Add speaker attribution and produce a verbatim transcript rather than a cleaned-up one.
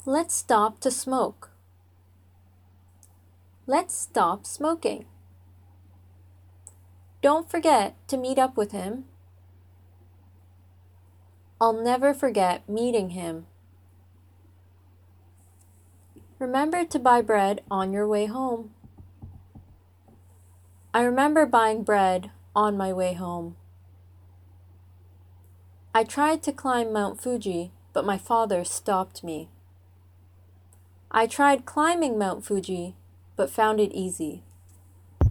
Speaker 1: Let's stop to smoke. Let's stop smoking. Don't forget to meet up with him. I'll never forget meeting him. Remember to buy bread on your way home. I remember buying bread on my way home. I tried to climb Mount Fuji, but my father stopped me. I tried climbing Mount Fuji, but found it easy.